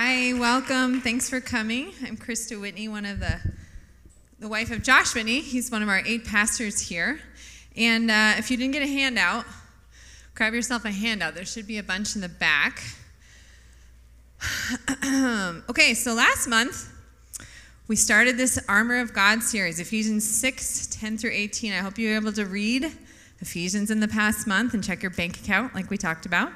Hi, welcome. Thanks for coming. I'm Krista Whitney, one of the wife of Josh Whitney. He's one of our 8 pastors here. And if you didn't get a handout, grab yourself a handout. There should be a bunch in the back. Okay, so last month, we started this Armor of God series, Ephesians 6, 10 through 18. I hope you were able to read Ephesians in the past month and check your bank account like we talked about.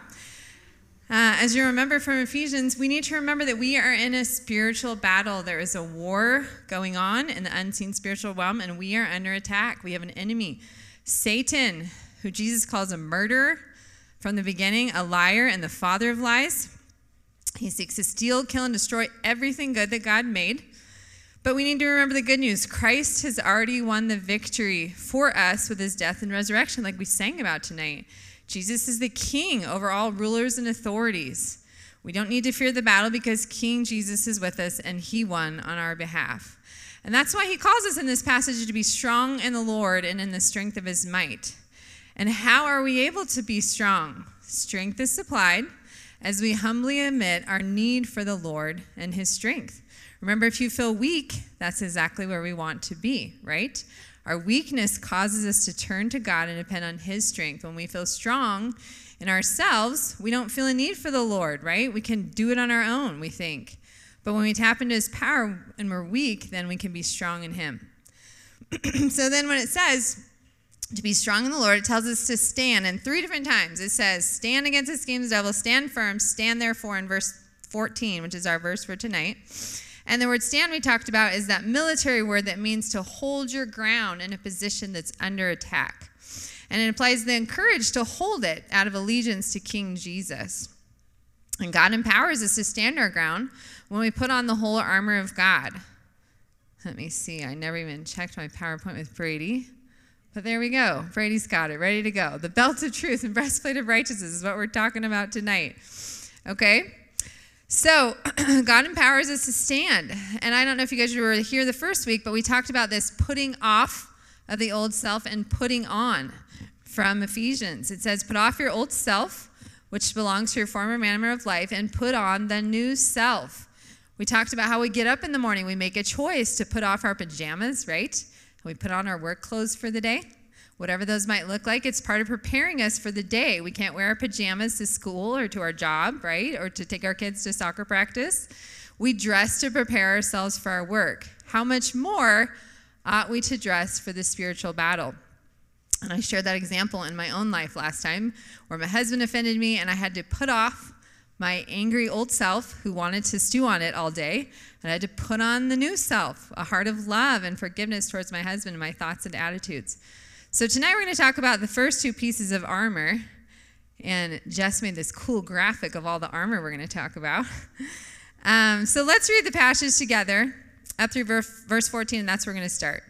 As you remember from Ephesians, we need to remember that we are in a spiritual battle. There is a war going on in the unseen spiritual realm, and we are under attack. We have an enemy, Satan, who Jesus calls a murderer from the beginning, a liar, and the father of lies. He seeks to steal, kill, and destroy everything good that God made. But we need to remember the good news. Christ has already won the victory for us with his death and resurrection, like we sang about tonight. Jesus is the king over all rulers and authorities. We don't need to fear the battle because King Jesus is with us and he won on our behalf. And that's why he calls us in this passage to be strong in the Lord and in the strength of his might. And how are we able to be strong? Strength is supplied as we humbly admit our need for the Lord and his strength. Remember, if you feel weak, that's exactly where we want to be, right? Our weakness causes us to turn to God and depend on his strength. When we feel strong in ourselves, we don't feel a need for the Lord, right? We can do it on our own, we think. But when we tap into his power and we're weak, then we can be strong in him. So then when it says to be strong in the Lord, it tells us to stand. And 3 different times it says, stand against the schemes of the devil, stand firm, stand therefore in verse 14, which is our verse for tonight. And the word stand we talked about is that military word that means to hold your ground in a position that's under attack. And it implies the courage to hold it out of allegiance to King Jesus. And God empowers us to stand our ground when we put on the whole armor of God. Let me see. I never even checked my PowerPoint with Brady. But there we go. Brady's got it. Ready to go. The belt of truth and breastplate of righteousness is what we're talking about tonight. Okay? So, God empowers us to stand. And I don't know if you guys were here the first week, but we talked about this putting off of the old self and putting on from Ephesians. It says, put off your old self, which belongs to your former manner of life, and put on the new self. We talked about how we get up in the morning. We make a choice to put off our pajamas, right? We put on our work clothes for the day. Whatever those might look like, it's part of preparing us for the day. We can't wear our pajamas to school or to our job, right? Or to take our kids to soccer practice. We dress to prepare ourselves for our work. How much more ought we to dress for the spiritual battle? And I shared that example in my own life last time where my husband offended me and I had to put off my angry old self who wanted to stew on it all day. And I had to put on the new self, a heart of love and forgiveness towards my husband and my thoughts and attitudes. So tonight we're going to talk about the first 2 pieces of armor, and Jess made this cool graphic of all the armor we're going to talk about. So let's read the passage together up through verse 14, and that's where we're going to start.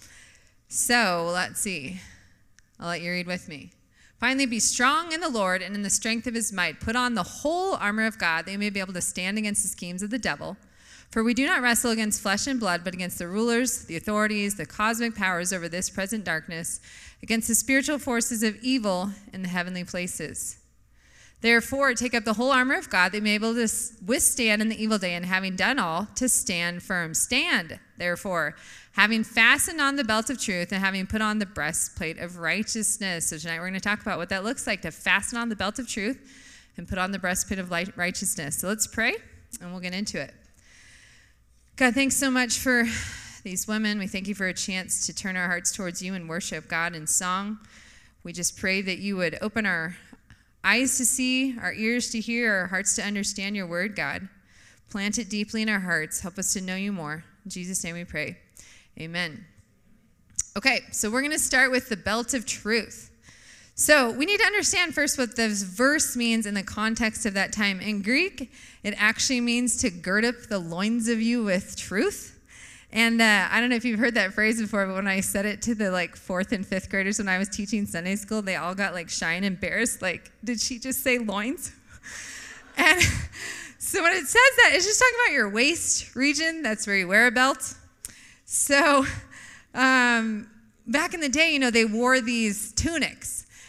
So let's see. I'll let you read with me. Finally, be strong in the Lord and in the strength of his might. Put on the whole armor of God that you may be able to stand against the schemes of the devil. For we do not wrestle against flesh and blood, but against the rulers, the authorities, the cosmic powers over this present darkness, against the spiritual forces of evil in the heavenly places. Therefore, take up the whole armor of God that you may be able to withstand in the evil day, and having done all, to stand firm. Stand, therefore, having fastened on the belt of truth and having put on the breastplate of righteousness. So tonight we're going to talk about what that looks like, to fasten on the belt of truth and put on the breastplate of righteousness. So let's pray, and we'll get into it. God, thanks so much for these women. We thank you for a chance to turn our hearts towards you and worship God in song. We just pray that you would open our eyes to see, our ears to hear, our hearts to understand your word, God. Plant it deeply in our hearts. Help us to know you more. In Jesus' name we pray. Amen. Okay, so we're going to start with the belt of truth. So we need to understand first what this verse means in the context of that time. In Greek, it actually means to gird up the loins of you with truth. And I don't know if you've heard that phrase before, but when I said it to the 4th and 5th graders when I was teaching Sunday school, they all got shy and embarrassed. Did she just say loins? And so when it says that, it's just talking about your waist region. That's where you wear a belt. So back in the day, they wore these tunics.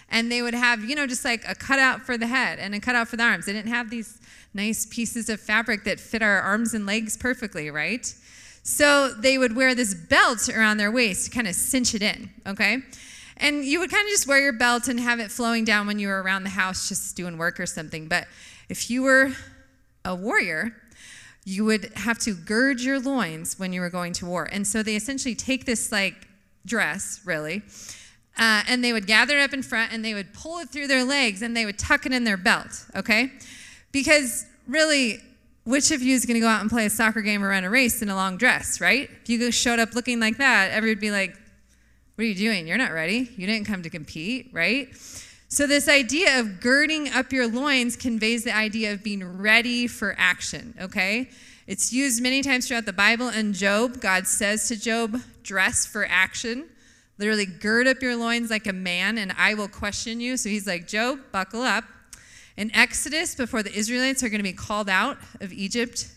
And they would have, just like a cutout for the head and a cutout for the arms. They didn't have these nice pieces of fabric that fit our arms and legs perfectly, right? So they would wear this belt around their waist to kind of cinch it in, okay? And you would kind of just wear your belt and have it flowing down when you were around the house just doing work or something. But if you were a warrior, you would have to gird your loins when you were going to war. And so they essentially take this like dress, really, and they would gather it up in front and they would pull it through their legs and they would tuck it in their belt, okay? Because really, which of you is going to go out and play a soccer game or run a race in a long dress, right? If you showed up looking like that, everybody would be like, what are you doing? You're not ready. You didn't come to compete, right? So this idea of girding up your loins conveys the idea of being ready for action, okay? It's used many times throughout the Bible. In Job, God says to Job, dress for action. Literally, gird up your loins like a man, and I will question you. So he's like, Job, buckle up. In Exodus, before the Israelites are going to be called out of Egypt,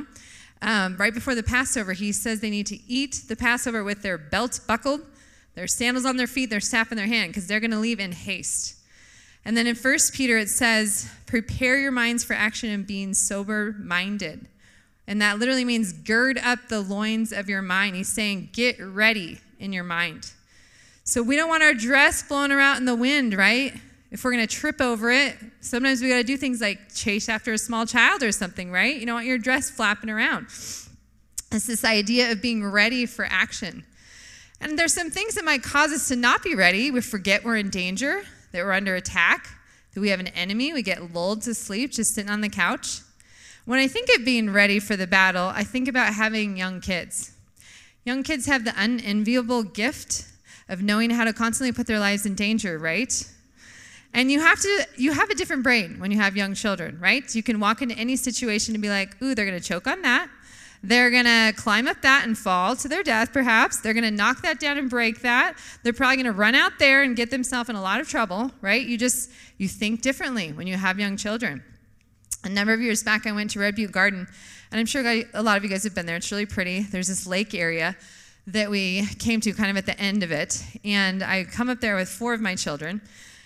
right before the Passover, he says they need to eat the Passover with their belt buckled, their sandals on their feet, their staff in their hand, because they're going to leave in haste. And then in 1 Peter, it says, prepare your minds for action and being sober-minded. And that literally means gird up the loins of your mind. He's saying, get ready in your mind. So we don't want our dress blowing around in the wind, right? If we're going to trip over it, sometimes we got to do things like chase after a small child or something, right? You don't want your dress flapping around. It's this idea of being ready for action. And there's some things that might cause us to not be ready. We forget we're in danger, that we're under attack, that we have an enemy. We get lulled to sleep just sitting on the couch. When I think of being ready for the battle, I think about having young kids. Young kids have the unenviable gift of knowing how to constantly put their lives in danger, right? And you have a different brain when you have young children, right? You can walk into any situation and be like, ooh, they're going to choke on that. They're going to climb up that and fall to their death, perhaps. They're going to knock that down and break that. They're probably going to run out there and get themselves in a lot of trouble, right? You think differently when you have young children. A number of years back, I went to Red Butte Garden, and I'm sure a lot of you guys have been there. It's really pretty. There's this lake area that we came to kind of at the end of it, and I come up there with 4 of my children,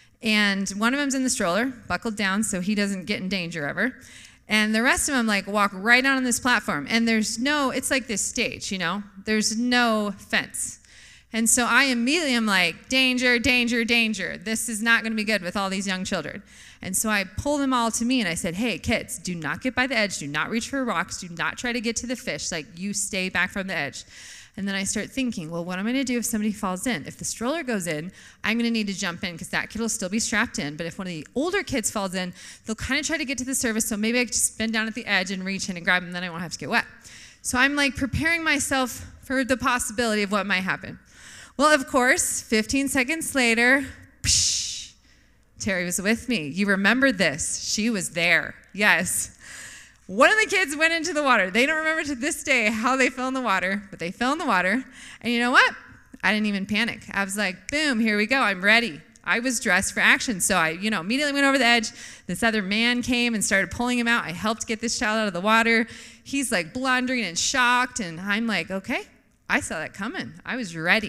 and one of them's in the stroller, buckled down so he doesn't get in danger ever, and the rest of them walk right out on this platform, and it's like this stage, there's no fence. And so I immediately am like, danger, danger, danger. This is not going to be good with all these young children. And so I pull them all to me and I said, hey, kids, do not get by the edge. Do not reach for rocks. Do not try to get to the fish. You stay back from the edge. And then I start thinking, well, what am I going to do if somebody falls in? If the stroller goes in, I'm going to need to jump in because that kid will still be strapped in. But if one of the older kids falls in, they'll kind of try to get to the surface. So maybe I could just bend down at the edge and reach in and grab them, and then I won't have to get wet. So I'm preparing myself for the possibility of what might happen. Well, of course, 15 seconds later, psh, Terry was with me. You remember this. She was there. Yes. One of the kids went into the water. They don't remember to this day how they fell in the water, but they fell in the water. And you know what? I didn't even panic. I was like, boom, here we go. I'm ready. I was dressed for action. So I, immediately went over the edge. This other man came and started pulling him out. I helped get this child out of the water. He's blundering and shocked. And I'm like, okay, I saw that coming. I was ready.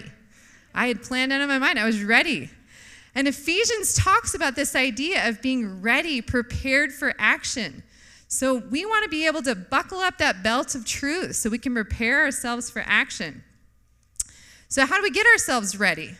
I had planned out in my mind. I was ready. And Ephesians talks about this idea of being ready, prepared for action. So we want to be able to buckle up that belt of truth so we can prepare ourselves for action. So how do we get ourselves ready?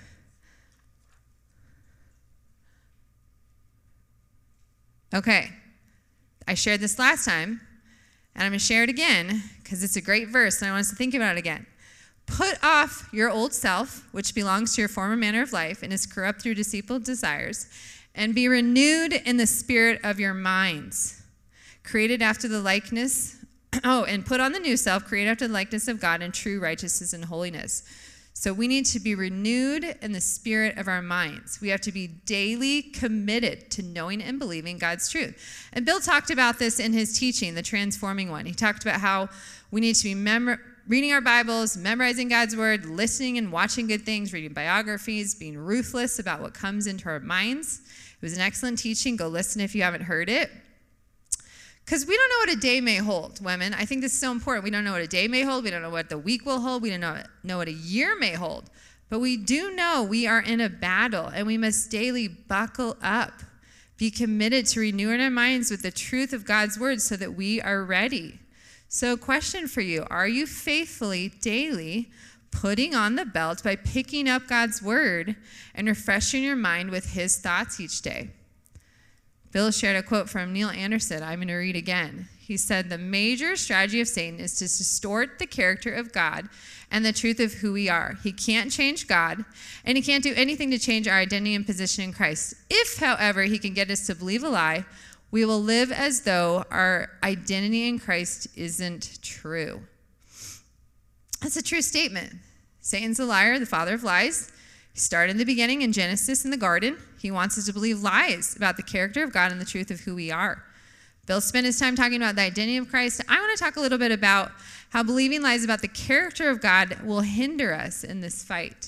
Okay, I shared this last time, and I'm going to share it again because it's a great verse, and I want us to think about it again. Put off your old self, which belongs to your former manner of life and is corrupt through deceitful desires, and be renewed in the spirit of your minds, created after the likeness, and put on the new self, created after the likeness of God in true righteousness and holiness. So we need to be renewed in the spirit of our minds. We have to be daily committed to knowing and believing God's truth. And Bill talked about this in his teaching, the transforming one. He talked about how we need to be reading our Bibles, memorizing God's word, listening and watching good things, reading biographies, being ruthless about what comes into our minds. It was an excellent teaching. Go listen if you haven't heard it. Because we don't know what a day may hold, women. I think this is so important. We don't know what a day may hold. We don't know what the week will hold. We don't know what a year may hold. But we do know we are in a battle, and we must daily buckle up, be committed to renewing our minds with the truth of God's word so that we are ready. So question for you, are you faithfully, daily, putting on the belt by picking up God's word and refreshing your mind with his thoughts each day? Bill shared a quote from Neil Anderson I'm going to read again. He said, the major strategy of Satan is to distort the character of God and the truth of who we are. He can't change God, and he can't do anything to change our identity and position in Christ. If, however, he can get us to believe a lie, we will live as though our identity in Christ isn't true. That's a true statement. Satan's a liar, the father of lies. He started in the beginning in Genesis in the garden. He wants us to believe lies about the character of God and the truth of who we are. Bill spent his time talking about the identity of Christ. I want to talk a little bit about how believing lies about the character of God will hinder us in this fight.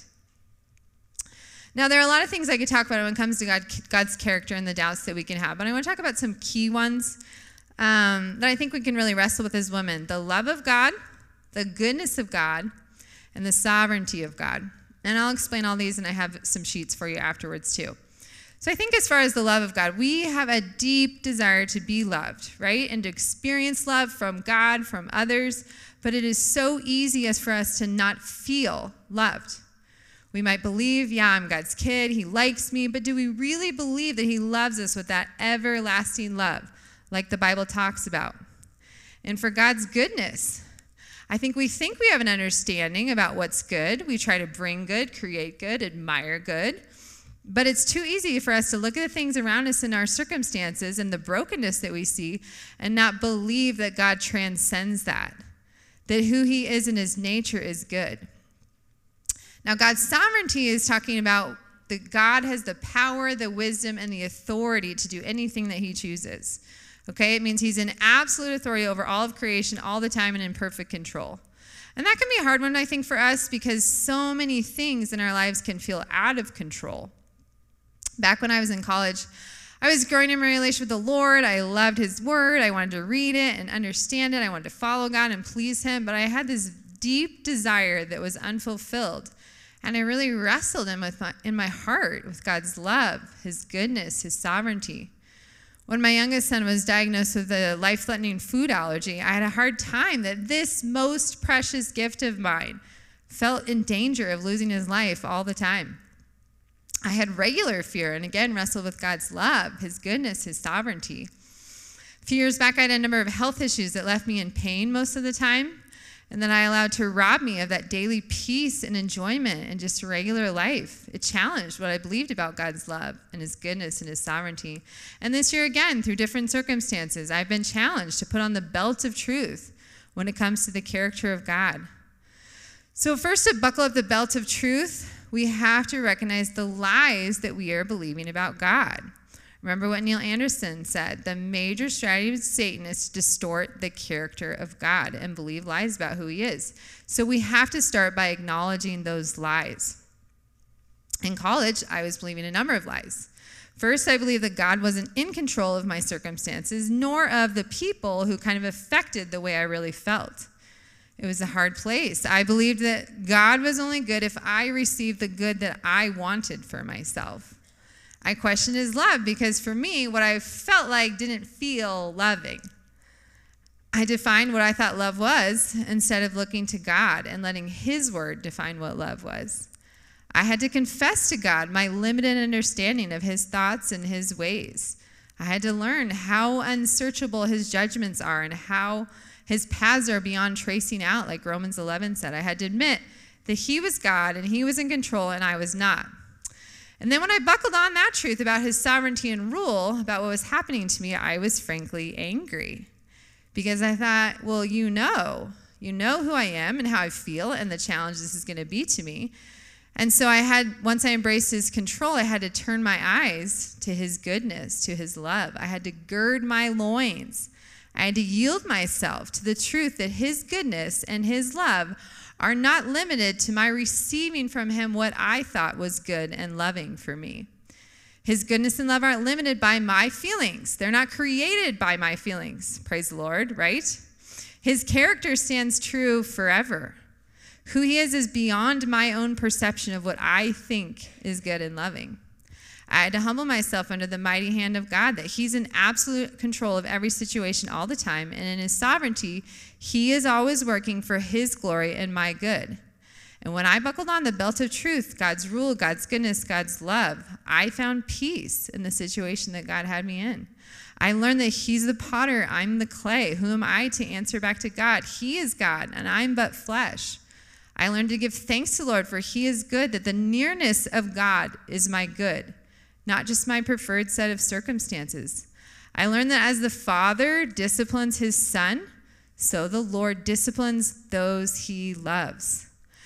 Now, there are a lot of things I could talk about when it comes to God's character and the doubts that we can have, but I want to talk about some key ones that I think we can really wrestle with as women. The love of God, the goodness of God, and the sovereignty of God. And I'll explain all these, and I have some sheets for you afterwards too. So I think as far as the love of God, we have a deep desire to be loved, right? And to experience love from God, from others. But it is so easy for us to not feel loved. We might believe, yeah, I'm God's kid, he likes me, but do we really believe that he loves us with that everlasting love, like the Bible talks about? And for God's goodness, I think we have an understanding about what's good. We try to bring good, create good, admire good. But it's too easy for us to look at the things around us in our circumstances and the brokenness that we see and not believe that God transcends that who he is in his nature is good. Now, God's sovereignty is talking about that God has the power, the wisdom, and the authority to do anything that he chooses. Okay? It means he's in absolute authority over all of creation all the time and in perfect control. And that can be a hard one, I think, for us because so many things in our lives can feel out of control. Back when I was in college, I was growing in my relationship with the Lord. I loved his word. I wanted to read it and understand it. I wanted to follow God and please him. But I had this deep desire that was unfulfilled. And I really wrestled in my heart with God's love, his goodness, his sovereignty. When my youngest son was diagnosed with a life-threatening food allergy, I had a hard time that this most precious gift of mine felt in danger of losing his life all the time. I had regular fear and again wrestled with God's love, his goodness, his sovereignty. A few years back, I had a number of health issues that left me in pain most of the time, and then I allowed to rob me of that daily peace and enjoyment and just regular life. It challenged what I believed about God's love and his goodness and his sovereignty. And this year again, through different circumstances, I've been challenged to put on the belt of truth when it comes to the character of God. So first, to buckle up the belt of truth, we have to recognize the lies that we are believing about God. Remember what Neil Anderson said, the major strategy of Satan is to distort the character of God and believe lies about who he is. So we have to start by acknowledging those lies. In college, I was believing a number of lies. First, I believed that God wasn't in control of my circumstances, nor of the people who kind of affected the way I really felt. It was a hard place. I believed that God was only good if I received the good that I wanted for myself. I questioned his love because for me, what I felt like didn't feel loving. I defined what I thought love was instead of looking to God and letting his word define what love was. I had to confess to God my limited understanding of his thoughts and his ways. I had to learn how unsearchable his judgments are and how his paths are beyond tracing out, like Romans 11 said. I had to admit that he was God and he was in control and I was not. And then when I buckled on that truth about his sovereignty and rule, about what was happening to me, I was frankly angry. Because I thought, well, you know who I am and how I feel and the challenge this is going to be to me. And so once I embraced his control, I had to turn my eyes to his goodness, to his love. I had to gird my loins. I had to yield myself to the truth that his goodness and his love are not limited to my receiving from him what I thought was good and loving for me. His goodness and love aren't limited by my feelings. They're not created by my feelings. Praise the Lord, right? His character stands true forever. Who he is beyond my own perception of what I think is good and loving. I had to humble myself under the mighty hand of God, that he's in absolute control of every situation all the time, and in his sovereignty, he is always working for his glory and my good. And when I buckled on the belt of truth, God's rule, God's goodness, God's love, I found peace in the situation that God had me in. I learned that he's the potter, I'm the clay. Who am I to answer back to God? He is God, and I'm but flesh. I learned to give thanks to the Lord, for he is good, that the nearness of God is my good, not just my preferred set of circumstances. I learned that as the Father disciplines his Son, so the Lord disciplines those he loves.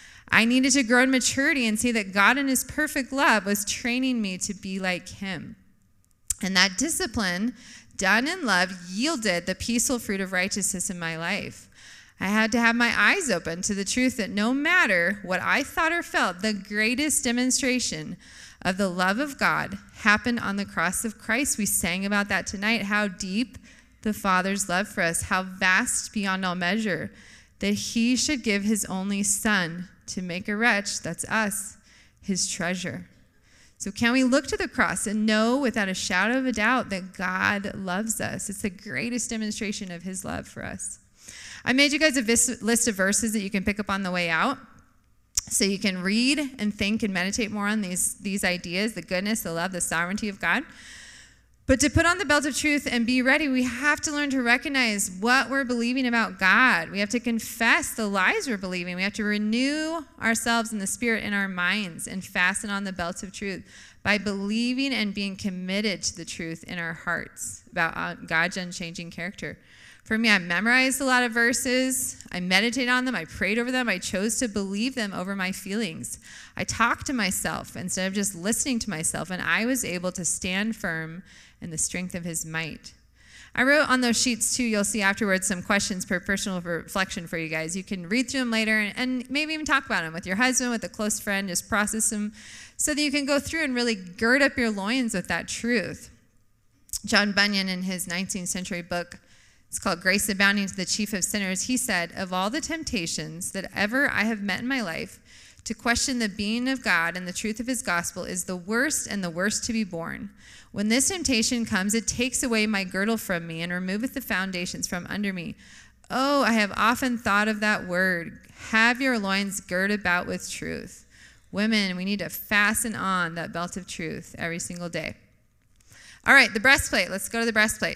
I needed to grow in maturity and see that God in his perfect love was training me to be like him. And that discipline, done in love, yielded the peaceful fruit of righteousness in my life. I had to have my eyes open to the truth that no matter what I thought or felt, the greatest demonstration of the love of God happened on the cross of Christ. We sang about that tonight, how deep the Father's love for us, how vast beyond all measure, that he should give his only Son to make a wretch, that's us, his treasure. So can we look to the cross and know without a shadow of a doubt that God loves us? It's the greatest demonstration of his love for us. I made you guys a list of verses that you can pick up on the way out, so you can read and think and meditate more on these ideas, the goodness, the love, the sovereignty of God. But to put on the belt of truth and be ready, we have to learn to recognize what we're believing about God. We have to confess the lies we're believing. We have to renew ourselves in the spirit in our minds and fasten on the belt of truth by believing and being committed to the truth in our hearts about God's unchanging character. For me, I memorized a lot of verses. I meditated on them. I prayed over them. I chose to believe them over my feelings. I talked to myself instead of just listening to myself, and I was able to stand firm in the strength of his might. I wrote on those sheets, too, you'll see afterwards, some questions for personal reflection for you guys. You can read through them later and maybe even talk about them with your husband, with a close friend. Just process them so that you can go through and really gird up your loins with that truth. John Bunyan, in his 19th century book, it's called Grace Abounding to the Chief of Sinners, he said, "Of all the temptations that ever I have met in my life, to question the being of God and the truth of his gospel is the worst and the worst to be borne. When this temptation comes, it takes away my girdle from me and removeth the foundations from under me. Oh, I have often thought of that word. Have your loins girt about with truth." Women, we need to fasten on that belt of truth every single day. All right, the breastplate. Let's go to the breastplate.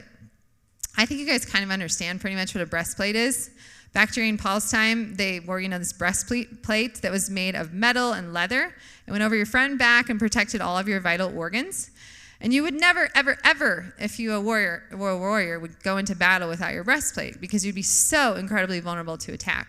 I think you guys kind of understand pretty much what a breastplate is. Back during Paul's time, they wore, this breastplate that was made of metal and leather. It went over your front and back and protected all of your vital organs. And you would never, ever, ever, if you were a warrior, would go into battle without your breastplate because you'd be so incredibly vulnerable to attack.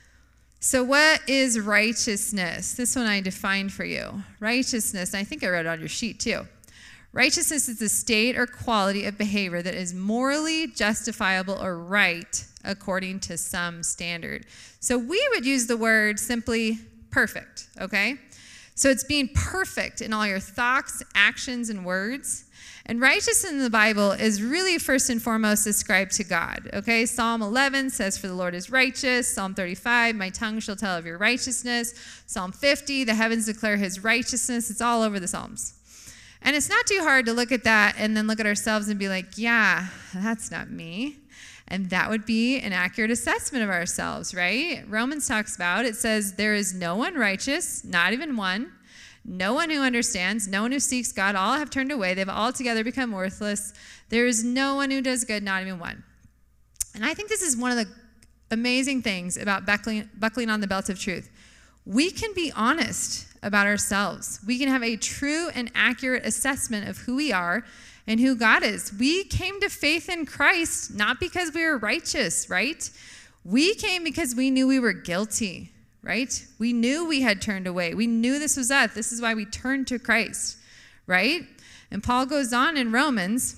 So what is righteousness? This one I defined for you. Righteousness, and I think I wrote it on your sheet too. Righteousness is the state or quality of behavior that is morally justifiable or right according to some standard. So we would use the word simply perfect, okay? So it's being perfect in all your thoughts, actions, and words. And righteousness in the Bible is really first and foremost ascribed to God, okay? Psalm 11 says, "For the Lord is righteous." Psalm 35, "My tongue shall tell of your righteousness." Psalm 50, "The heavens declare his righteousness." It's all over the Psalms. And it's not too hard to look at that and then look at ourselves and be like, yeah, that's not me. And that would be an accurate assessment of ourselves, right? Romans talks about, it says, "There is no one righteous, not even one. No one who understands, no one who seeks God. All have turned away. They've altogether become worthless. There is no one who does good, not even one." And I think this is one of the amazing things about buckling on the belt of truth. We can be honest about ourselves. We can have a true and accurate assessment of who we are and who God is. We came to faith in Christ not because we were righteous, right? We came because we knew we were guilty, right? We knew we had turned away. We knew this was us. This is why we turned to Christ, right? And Paul goes on in Romans.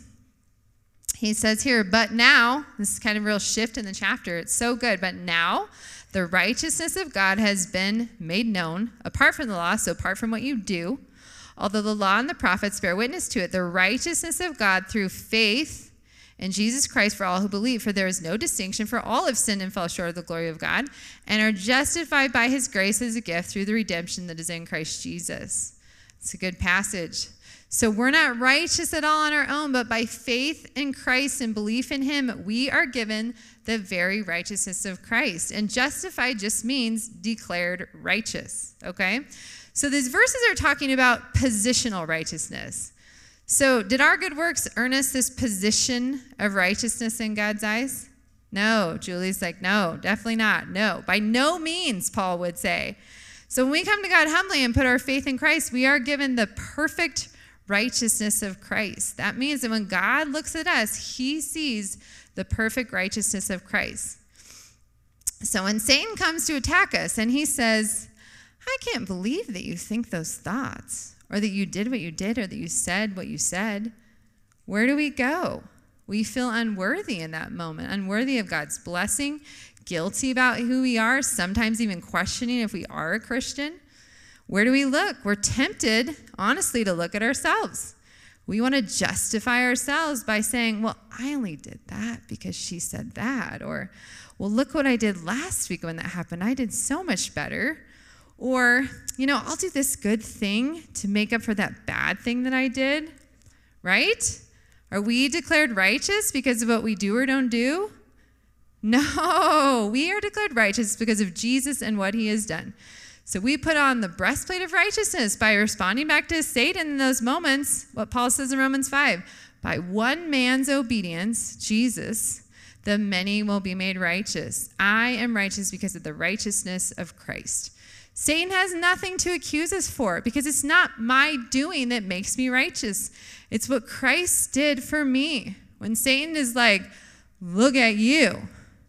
He says here, "But now," this is kind of a real shift in the chapter. It's so good. "But now the righteousness of God has been made known, apart from the law," so apart from what you do, "although the law and the prophets bear witness to it, the righteousness of God through faith in Jesus Christ for all who believe, for there is no distinction, for all have sinned and fall short of the glory of God, and are justified by his grace as a gift through the redemption that is in Christ Jesus. It's a good passage. So we're not righteous at all on our own, but by faith in Christ and belief in him, we are given the very righteousness of Christ. And justified just means declared righteous, okay? So these verses are talking about positional righteousness. So did our good works earn us this position of righteousness in God's eyes? No. Julie's like, no, definitely not. No, by no means, Paul would say. So when we come to God humbly and put our faith in Christ, we are given the perfect righteousness of Christ. That means that when God looks at us, he sees the perfect righteousness of Christ. So when Satan comes to attack us and he says, I can't believe that you think those thoughts, or that you did what you did, or that you said what you said, where do we go? We feel unworthy in that moment, unworthy of God's blessing, guilty about who we are, sometimes even questioning if we are a Christian. Where do we look? We're tempted, honestly, to look at ourselves. We want to justify ourselves by saying, well, I only did that because she said that. Or, well, look what I did last week when that happened. I did so much better. Or, I'll do this good thing to make up for that bad thing that I did. Right? Are we declared righteous because of what we do or don't do? No, we are declared righteous because of Jesus and what he has done. So we put on the breastplate of righteousness by responding back to Satan in those moments, what Paul says in Romans 5. By one man's obedience, Jesus, the many will be made righteous. I am righteous because of the righteousness of Christ. Satan has nothing to accuse us for because it's not my doing that makes me righteous. It's what Christ did for me. When Satan is like, look at you,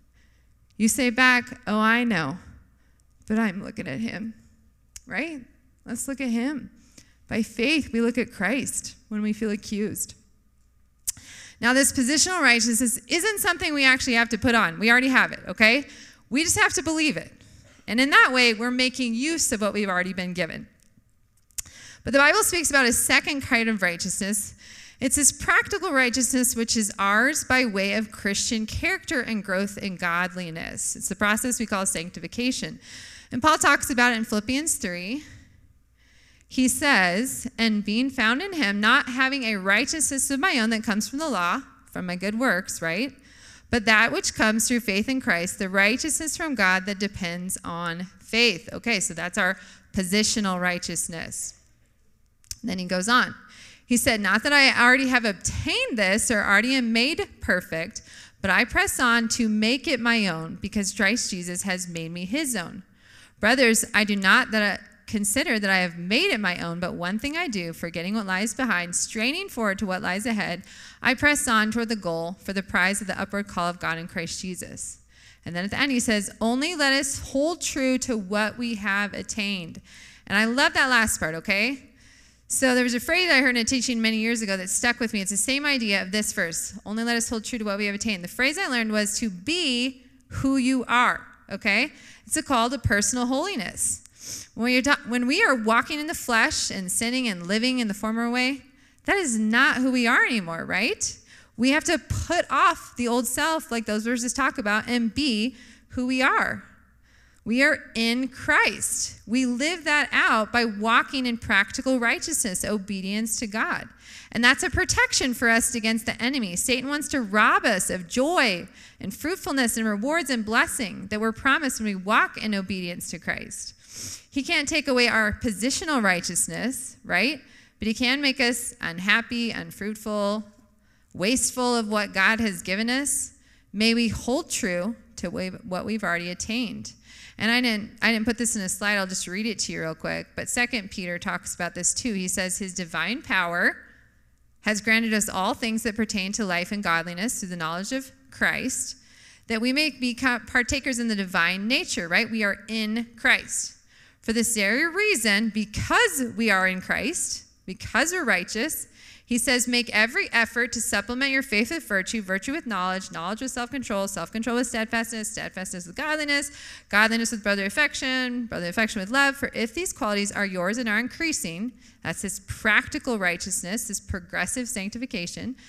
you say back, oh, I know. But I'm looking at him, right? Let's look at him. By faith, we look at Christ when we feel accused. Now, this positional righteousness isn't something we actually have to put on. We already have it, okay? We just have to believe it. And in that way, we're making use of what we've already been given. But the Bible speaks about a second kind of righteousness. It's this practical righteousness, which is ours by way of Christian character and growth in godliness. It's the process we call sanctification. And Paul talks about it in Philippians 3. He says, and being found in him, not having a righteousness of my own that comes from the law, from my good works, right? But that which comes through faith in Christ, the righteousness from God that depends on faith. Okay, so that's our positional righteousness. Then he goes on. He said, not that I already have obtained this or already am made perfect, but I press on to make it my own because Christ Jesus has made me his own. Brothers, I do not consider that I have made it my own, but one thing I do, forgetting what lies behind, straining forward to what lies ahead, I press on toward the goal for the prize of the upward call of God in Christ Jesus. And then at the end he says, only let us hold true to what we have attained. And I love that last part, okay? So there was a phrase I heard in a teaching many years ago that stuck with me. It's the same idea of this verse. Only let us hold true to what we have attained. The phrase I learned was to be who you are, okay? It's a call to personal holiness. When we are walking in the flesh and sinning and living in the former way, that is not who we are anymore, right? We have to put off the old self, like those verses talk about, and be who we are. We are in Christ. We live that out by walking in practical righteousness, obedience to God. And that's a protection for us against the enemy. Satan wants to rob us of joy and fruitfulness and rewards and blessing that we're promised when we walk in obedience to Christ. He can't take away our positional righteousness, right? But he can make us unhappy, unfruitful, wasteful of what God has given us. May we hold true to what we've already attained. And I didn't put this in a slide. I'll just read it to you real quick. But 2 Peter talks about this too. He says, his divine power has granted us all things that pertain to life and godliness through the knowledge of Christ, that we may be partakers in the divine nature, right? We are in Christ. For this very reason, because we are in Christ, because we're righteous, he says, make every effort to supplement your faith with virtue, virtue with knowledge, knowledge with self-control, self-control with steadfastness, steadfastness with godliness, godliness with brotherly affection with love. For if these qualities are yours and are increasing, that's this practical righteousness, this progressive sanctification,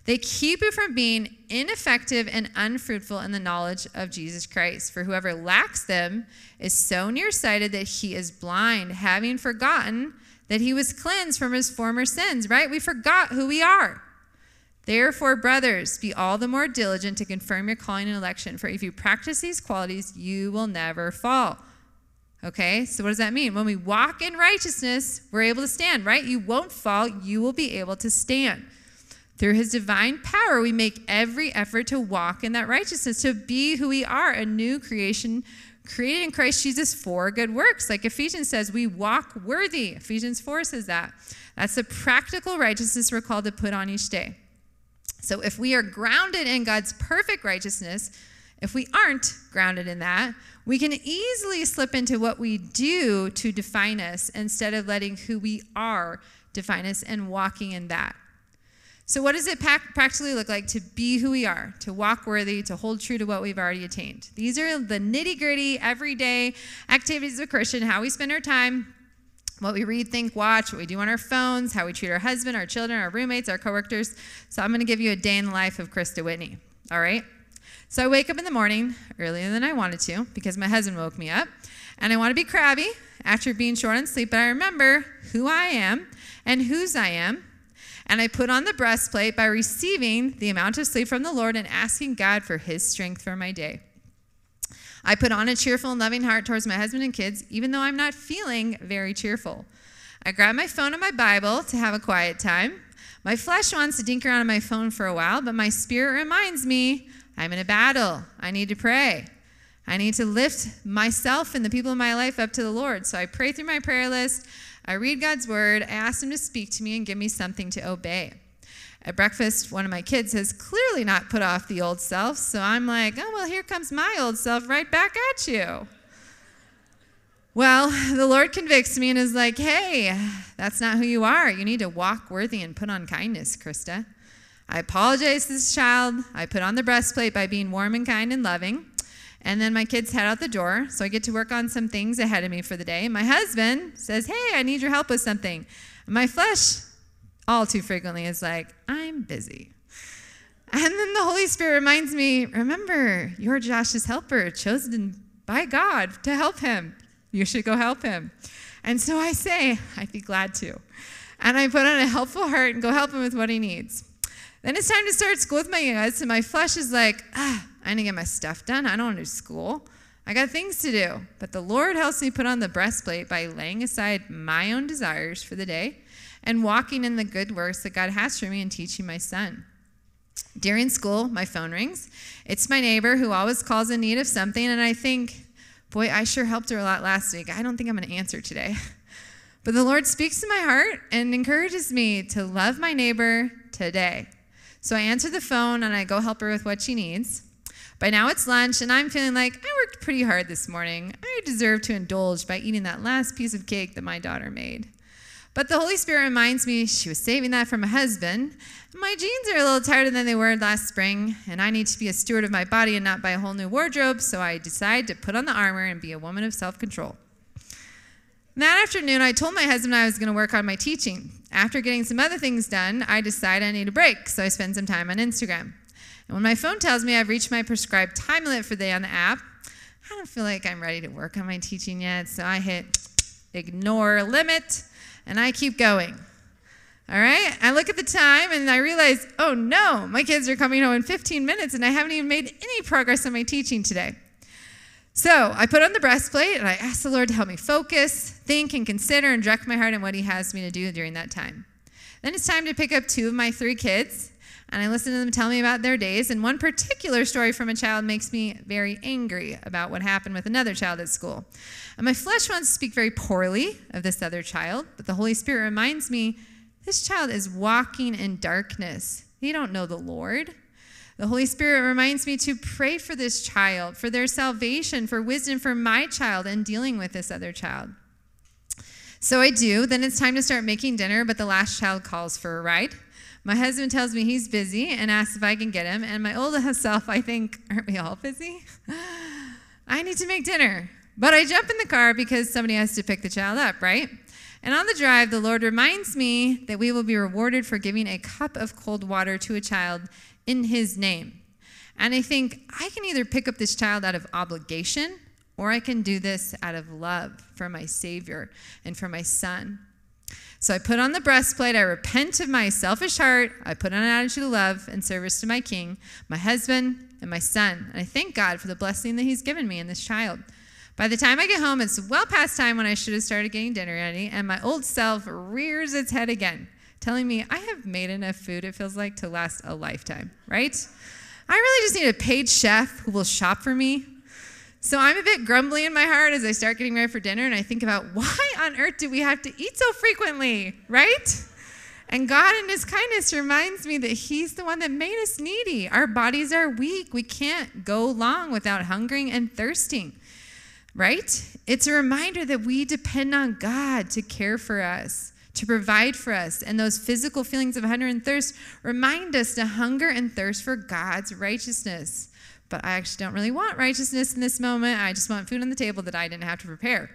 They keep you from being ineffective and unfruitful in the knowledge of Jesus Christ. For whoever lacks them is so nearsighted that he is blind, having forgotten that he was cleansed from his former sins, right? We forgot who we are. Therefore, brothers, be all the more diligent to confirm your calling and election. For if you practice these qualities, you will never fall. Okay, so what does that mean? When we walk in righteousness, we're able to stand, right? You won't fall. You will be able to stand. Through his divine power, we make every effort to walk in that righteousness, to be who we are, a new creation created in Christ Jesus for good works. Like Ephesians says, we walk worthy. Ephesians 4 says that. That's the practical righteousness we're called to put on each day. So if we are grounded in God's perfect righteousness, if we aren't grounded in that, we can easily slip into what we do to define us instead of letting who we are define us and walking in that. So what does it practically look like to be who we are, to walk worthy, to hold true to what we've already attained? These are the nitty-gritty, everyday activities of a Christian, how we spend our time, what we read, think, watch, what we do on our phones, how we treat our husband, our children, our roommates, our coworkers. So I'm going to give you a day in the life of Krista Whitney, all right? So I wake up in the morning earlier than I wanted to because my husband woke me up, and I want to be crabby after being short on sleep, but I remember who I am and whose I am. And I put on the breastplate by receiving the amount of sleep from the Lord and asking God for his strength for my day. I put on a cheerful and loving heart towards my husband and kids, even though I'm not feeling very cheerful. I grab my phone and my Bible to have a quiet time. My flesh wants to dink around on my phone for a while, but my spirit reminds me I'm in a battle. I need to pray. I need to lift myself and the people in my life up to the Lord. So I pray through my prayer list. I read God's word, I ask him to speak to me and give me something to obey. At breakfast, one of my kids has clearly not put off the old self, so I'm like, oh, well, here comes my old self right back at you. Well, the Lord convicts me and is like, hey, that's not who you are. You need to walk worthy and put on kindness, Krista. I apologize to this child. I put on the breastplate by being warm and kind and loving. And then my kids head out the door, so I get to work on some things ahead of me for the day. My husband says, hey, I need your help with something. And my flesh, all too frequently, is like, I'm busy. And then the Holy Spirit reminds me, remember, you're Josh's helper, chosen by God to help him. You should go help him. And so I say, I'd be glad to. And I put on a helpful heart and go help him with what he needs. Then it's time to start school with my kids, and my flesh is like, I need to get my stuff done. I don't want to do school. I got things to do. But the Lord helps me put on the breastplate by laying aside my own desires for the day and walking in the good works that God has for me and teaching my son. During school, my phone rings. It's my neighbor who always calls in need of something, and I think, boy, I sure helped her a lot last week. I don't think I'm going to answer today. But the Lord speaks to my heart and encourages me to love my neighbor today. So I answer the phone, and I go help her with what she needs. By now it's lunch, and I'm feeling like I worked pretty hard this morning. I deserve to indulge by eating that last piece of cake that my daughter made. But the Holy Spirit reminds me she was saving that for my husband. My jeans are a little tighter than they were last spring, and I need to be a steward of my body and not buy a whole new wardrobe, so I decide to put on the armor and be a woman of self-control. That afternoon, I told my husband I was going to work on my teaching. After getting some other things done, I decide I need a break, so I spend some time on Instagram. And when my phone tells me I've reached my prescribed time limit for the day on the app, I don't feel like I'm ready to work on my teaching yet, so I hit ignore limit, and I keep going. All right? I look at the time, and I realize, oh no, my kids are coming home in 15 minutes, and I haven't even made any progress on my teaching today. So I put on the breastplate, and I ask the Lord to help me focus, think, and consider, and direct my heart in what he has me to do during that time. Then it's time to pick up 2 of my 3 kids, and I listen to them tell me about their days, and one particular story from a child makes me very angry about what happened with another child at school. And my flesh wants to speak very poorly of this other child, but the Holy Spirit reminds me, this child is walking in darkness. They don't know the Lord. The Holy Spirit reminds me to pray for this child, for their salvation, for wisdom for my child in dealing with this other child. So I do. Then it's time to start making dinner, but the last child calls for a ride. My husband tells me he's busy and asks if I can get him. And my oldest self, I think, aren't we all busy? I need to make dinner. But I jump in the car because somebody has to pick the child up, right? And on the drive, the Lord reminds me that we will be rewarded for giving a cup of cold water to a child in his name. And I think I can either pick up this child out of obligation, or I can do this out of love for my Savior and for my son. So I put on the breastplate, I repent of my selfish heart, I put on an attitude of love and service to my King, my husband, and my son. And I thank God for the blessing that he's given me in this child. By the time I get home, it's well past time when I should have started getting dinner ready, and my old self rears its head again, telling me I have made enough food, it feels like, to last a lifetime, right? I really just need a paid chef who will shop for me. So I'm a bit grumbly in my heart as I start getting ready for dinner, and I think about why on earth do we have to eat so frequently, right? And God in his kindness reminds me that he's the one that made us needy. Our bodies are weak. We can't go long without hungering and thirsting, right? It's a reminder that we depend on God to care for us, to provide for us. And those physical feelings of hunger and thirst remind us to hunger and thirst for God's righteousness. But I actually don't really want righteousness in this moment. I just want food on the table that I didn't have to prepare.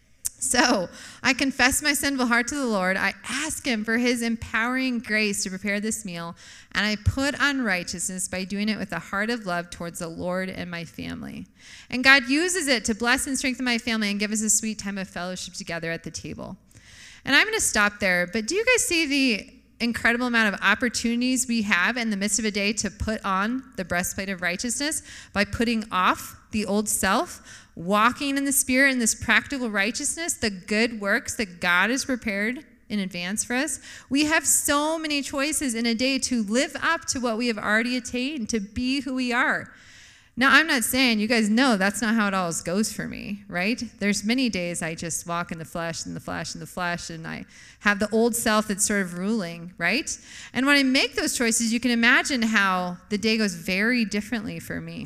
So I confess my sinful heart to the Lord. I ask him for his empowering grace to prepare this meal. And I put on righteousness by doing it with a heart of love towards the Lord and my family. And God uses it to bless and strengthen my family and give us a sweet time of fellowship together at the table. And I'm going to stop there. But do you guys see the incredible amount of opportunities we have in the midst of a day to put on the breastplate of righteousness by putting off the old self, walking in the Spirit in this practical righteousness, the good works that God has prepared in advance for us? We have so many choices in a day to live up to what we have already attained, to be who we are. Now, I'm not saying, you guys know that's not how it always goes for me, right? There's many days I just walk in the flesh and the flesh and the flesh, and I have the old self that's sort of ruling, right? And when I make those choices, you can imagine how the day goes very differently for me.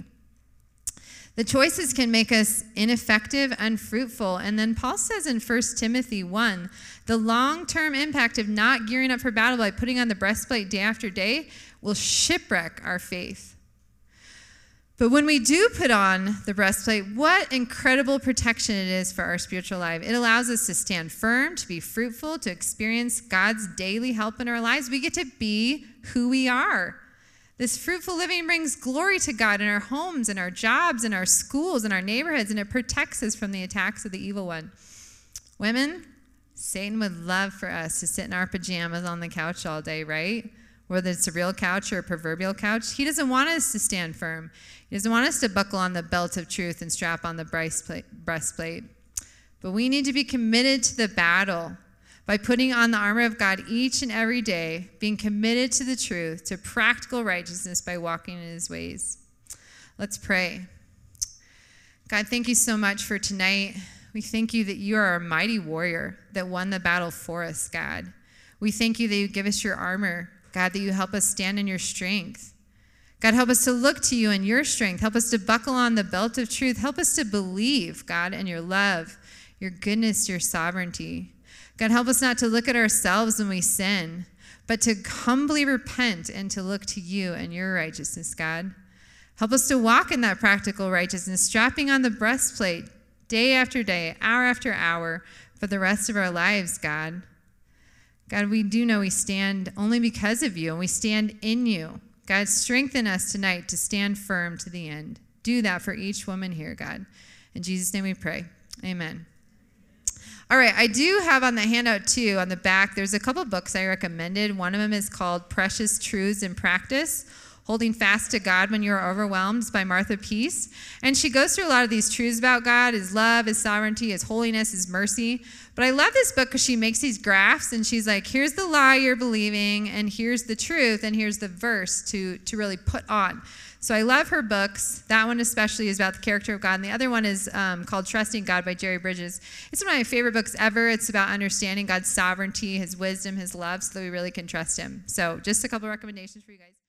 The choices can make us ineffective, unfruitful. And then Paul says in 1 Timothy 1, the long-term impact of not gearing up for battle by putting on the breastplate day after day will shipwreck our faith. But when we do put on the breastplate, what incredible protection it is for our spiritual life. It allows us to stand firm, to be fruitful, to experience God's daily help in our lives. We get to be who we are. This fruitful living brings glory to God in our homes, in our jobs, in our schools, in our neighborhoods, and it protects us from the attacks of the evil one. Women, Satan would love for us to sit in our pajamas on the couch all day, right? Whether it's a real couch or a proverbial couch. He doesn't want us to stand firm. He doesn't want us to buckle on the belt of truth and strap on the breastplate. But we need to be committed to the battle by putting on the armor of God each and every day, being committed to the truth, to practical righteousness by walking in his ways. Let's pray. God, thank you so much for tonight. We thank you that you are a mighty warrior that won the battle for us, God. We thank you that you give us your armor, God, that you help us stand in your strength. God, help us to look to you in your strength. Help us to buckle on the belt of truth. Help us to believe, God, in your love, your goodness, your sovereignty. God, help us not to look at ourselves when we sin, but to humbly repent and to look to you and your righteousness, God. Help us to walk in that practical righteousness, strapping on the breastplate day after day, hour after hour, for the rest of our lives, God. God, we do know we stand only because of you, and we stand in you. God, strengthen us tonight to stand firm to the end. Do that for each woman here, God. In Jesus' name we pray. Amen. All right, I do have on the handout, too, on the back, there's a couple books I recommended. One of them is called Precious Truths in Practice, Holding Fast to God When You Are Overwhelmed by Martha Peace. And she goes through a lot of these truths about God, his love, his sovereignty, his holiness, his mercy. But I love this book because she makes these graphs, and she's like, here's the lie you're believing, and here's the truth, and here's the verse to really put on. So I love her books. That one especially is about the character of God, and the other one is called Trusting God by Jerry Bridges. It's one of my favorite books ever. It's about understanding God's sovereignty, his wisdom, his love, so that we really can trust him. So just a couple recommendations for you guys.